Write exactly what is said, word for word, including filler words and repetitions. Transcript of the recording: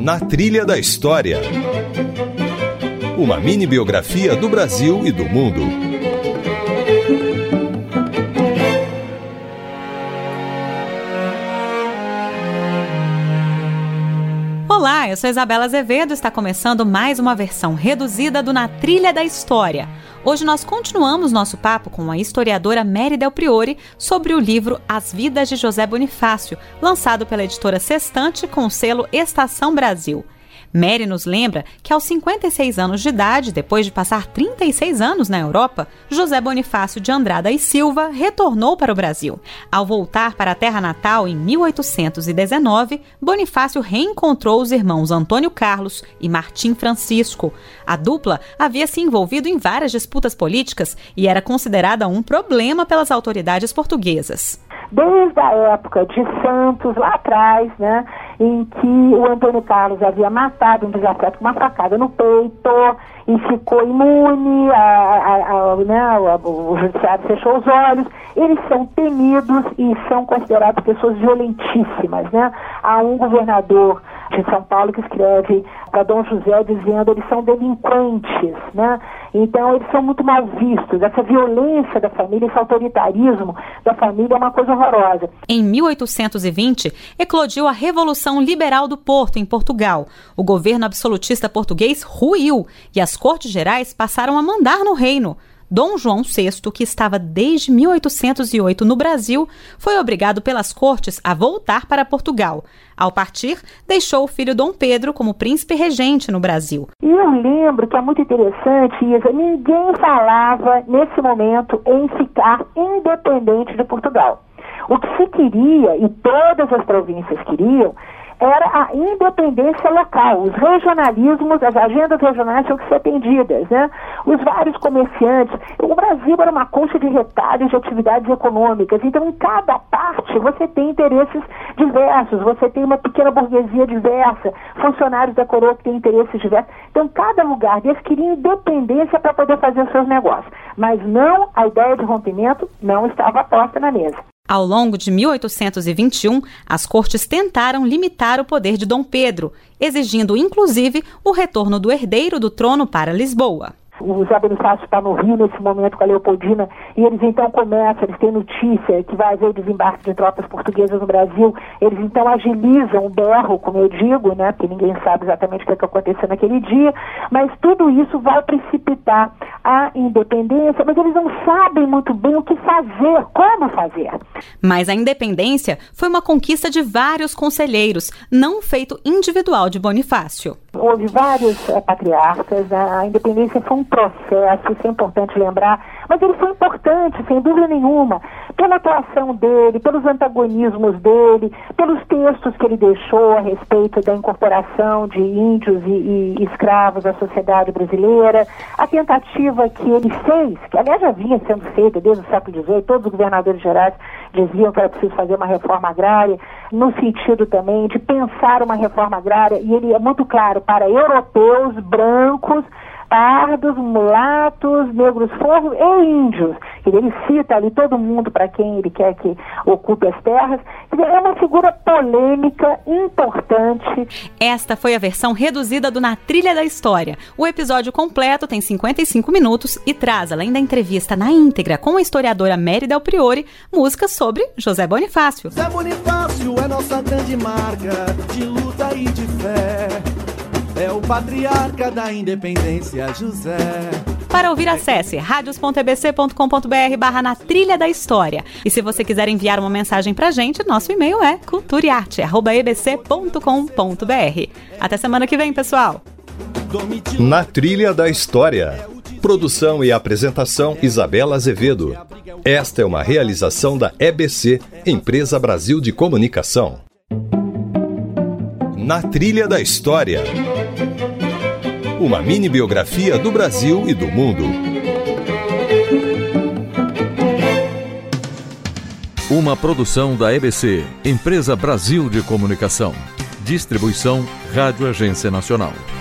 Na Trilha da História. Uma mini-biografia do Brasil e do mundo. Olá, eu sou Isabela Azevedo e está começando mais uma versão reduzida do Na Trilha da História. Hoje nós continuamos nosso papo com a historiadora Mary Del Priore sobre o livro As Vidas de José Bonifácio, lançado pela editora Sextante com o selo Estação Brasil. Mary nos lembra que aos cinquenta e seis anos de idade, depois de passar trinta e seis anos na Europa, José Bonifácio de Andrada e Silva retornou para o Brasil. Ao voltar para a terra natal em mil oitocentos e dezenove, Bonifácio reencontrou os irmãos Antônio Carlos e Martim Francisco. A dupla havia se envolvido em várias disputas políticas e era considerada um problema pelas autoridades portuguesas. Desde a época de Santos, lá atrás, né, em que o Antônio Carlos havia matado um desafeto com uma facada no peito e ficou imune, a, a, a, né, o, o judiciário fechou os olhos, eles são temidos e são considerados pessoas violentíssimas, né? Há um governador de São Paulo que escreve para Dom José dizendo eles são delinquentes, né? Então eles são muito mal vistos. Essa violência da família, esse autoritarismo da família é uma coisa horrorosa. Em mil oitocentos e vinte, eclodiu a Revolução Liberal do Porto, em Portugal. O governo absolutista português ruiu e as Cortes Gerais passaram a mandar no reino. Dom João sexto, que estava desde mil oitocentos e oito no Brasil, foi obrigado pelas cortes a voltar para Portugal. Ao partir, deixou o filho Dom Pedro como príncipe regente no Brasil. E eu lembro que é muito interessante, Isa, ninguém falava nesse momento em ficar independente de Portugal. O que se queria, e todas as províncias queriam, era a independência local, os regionalismos, as agendas regionais tinham que ser atendidas, né? Os vários comerciantes, o Brasil era uma colcha de retalhos de atividades econômicas, então em cada parte você tem interesses diversos, você tem uma pequena burguesia diversa, funcionários da coroa que têm interesses diversos, então cada lugar deles queria independência para poder fazer os seus negócios, mas não, a ideia de rompimento não estava posta na mesa. Ao longo de mil oitocentos e vinte e um, as cortes tentaram limitar o poder de Dom Pedro, exigindo inclusive o retorno do herdeiro do trono para Lisboa. O José Bonifácio está no Rio nesse momento com a Leopoldina e eles então começam, eles têm notícia que vai haver o desembarque de tropas portuguesas no Brasil, eles então agilizam o berro, como eu digo, né, porque ninguém sabe exatamente o que, é que aconteceu naquele dia, mas tudo isso vai precipitar a independência, mas eles não sabem muito bem o que fazer, como fazer. Mas a independência foi uma conquista de vários conselheiros, não um feito individual de Bonifácio. Houve vários é, patriarcas, a independência foi um processo, isso é importante lembrar, mas ele foi importante, sem dúvida nenhuma, pela atuação dele, pelos antagonismos dele, pelos textos que ele deixou a respeito da incorporação de índios e, e escravos à sociedade brasileira, a tentativa que ele fez, que aliás já vinha sendo feita desde o século dezoito, todos os governadores gerais diziam que era preciso fazer uma reforma agrária, no sentido também de pensar uma reforma agrária, e ele é muito claro para europeus, brancos, pardos, mulatos, negros forros e índios. Ele cita ali todo mundo para quem ele quer que ocupe as terras. É uma figura polêmica, importante. Esta foi a versão reduzida do Na Trilha da História. O episódio completo tem cinquenta e cinco minutos e traz, além da entrevista na íntegra com a historiadora Mary Del Priore, músicas sobre José Bonifácio. José Bonifácio é nossa grande marca de luta e de fé. É o patriarca da independência, José. Para ouvir, acesse radios ponto e b c ponto com ponto b r barra na trilha da história. E se você quiser enviar uma mensagem pra gente, nosso e-mail é culturaarte arroba e b c ponto com ponto b r. Até semana que vem, pessoal! Na Trilha da História. Produção e apresentação Isabela Azevedo. Esta é uma realização da E B C, Empresa Brasil de Comunicação. Na Trilha da História. Uma mini-biografia do Brasil e do mundo. Uma produção da E B C, Empresa Brasil de Comunicação. Distribuição Rádio Agência Nacional.